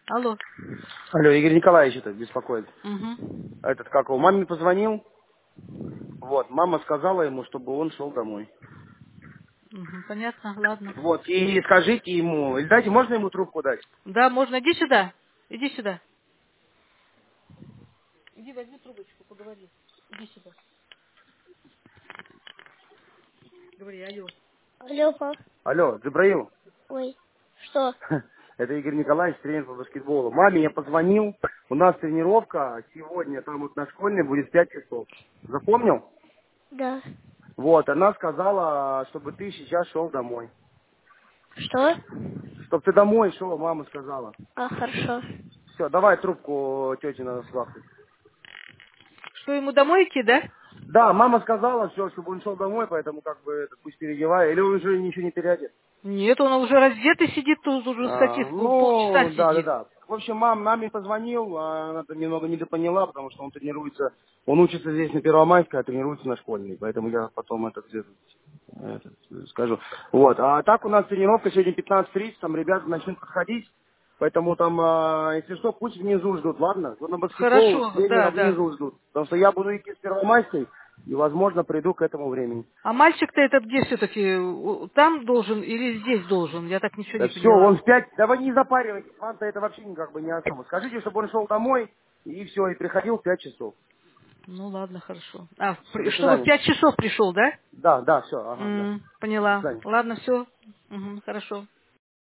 Алло. Алло, Игорь Николаевич это беспокоит. Угу. Этот, как его, маме позвонил. Вот, мама сказала ему, чтобы он шел домой. Угу. Понятно, ладно. Вот, и скажите ему, или дайте, можно ему трубку дать? Да, можно. Иди сюда. Иди сюда. Иди возьми трубочку, поговори. Иди сюда. Говори, алло. Алло, пап. Алло, Джабраил. Ой, что? Это Игорь Николаевич, тренер по баскетболу. Маме я позвонил, у нас тренировка сегодня, там вот на школьной будет в 5 часов. Запомнил? Да. Вот, она сказала, чтобы ты сейчас шел домой. Что? Чтоб ты домой шел, мама сказала. А, хорошо. Все, давай трубку тете надо сладкой. Что, ему домой идти, да? Да, мама сказала, все, чтобы он шел домой, поэтому как бы это, пусть переодевает. Или он уже ничего не переодет. Нет, он уже раздетый сидит, тут уже скотив, полчаса Ну, да, да, сидит. да. В общем, маме позвонил, а она там немного недопоняла, потому что он тренируется, он учится здесь на Первомайской, а тренируется на школьной. Поэтому я потом скажу. Вот. А так у нас тренировка сегодня 15:30, там ребята начнут подходить. Поэтому там, если что, пусть внизу ждут, ладно? Вот на баскетбол Хорошо, тренера да, да. внизу ждут. Потому что я буду идти с Первомайской, и, возможно, приду к этому времени. А мальчик-то этот где все-таки? Там должен или здесь должен? Я так ничего Да не все, он поняла. в 5. Да вы не запаривайтесь, вам-то это вообще как бы не особо. Скажите, чтобы он шел домой, и все, и приходил в 5 часов. Ну ладно, хорошо. Все, до Чтобы в свидания. 5 часов пришел, да? Да, да, все, ага, да. До Поняла. свидания. Ладно, все. Хорошо.